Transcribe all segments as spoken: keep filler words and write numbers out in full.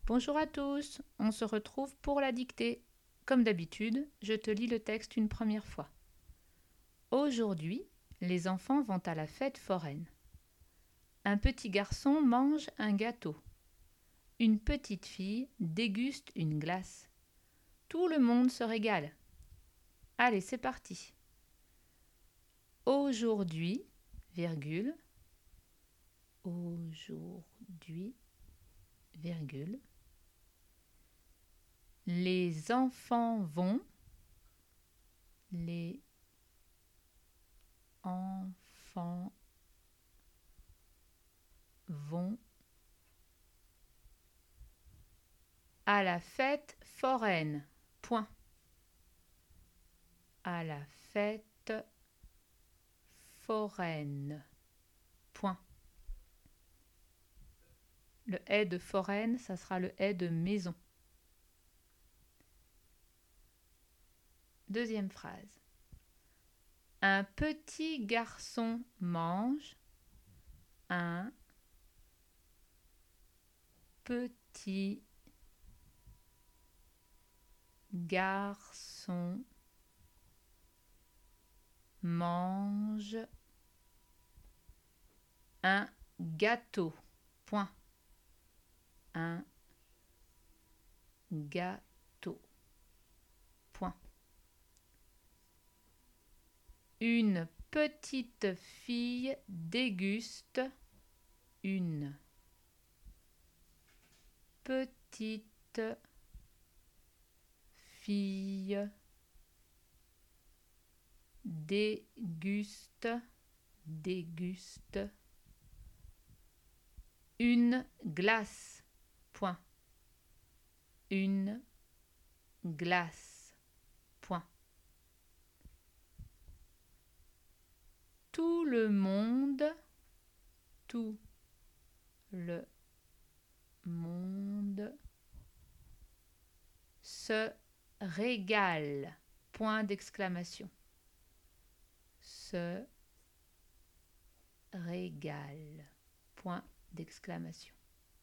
Bonjour à tous, on se retrouve pour la dictée. Comme d'habitude, je te lis le texte une première fois. Aujourd'hui, les enfants vont à la fête foraine. Un petit garçon mange un gâteau. Une petite fille déguste une glace. Tout le monde se régale. Allez, c'est parti. Aujourd'hui, virgule, aujourd'hui, virgule, les enfants vont, les enfants vont à la fête foraine. Point. À la fête foraine. Point. Le est de foraine, ça sera le est de maison. Deuxième phrase. Un petit garçon mange. Un petit garçon mange un gâteau. Point. Un gâteau. Point. Une petite fille déguste. Une petite fille déguste, déguste une glace. Point. Une glace. Point. Tout le monde, tout le monde se régale. Point d'exclamation. Se régale. Point d'exclamation.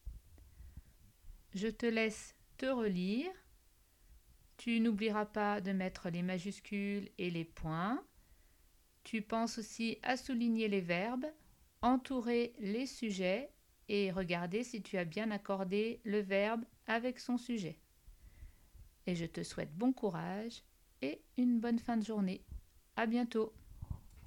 Je te laisse te relire. Tu n'oublieras pas de mettre les majuscules et les points. Tu penses aussi à souligner les verbes, entourer les sujets et regarder si tu as bien accordé le verbe avec son sujet. Et je te souhaite bon courage et une bonne fin de journée. À bientôt.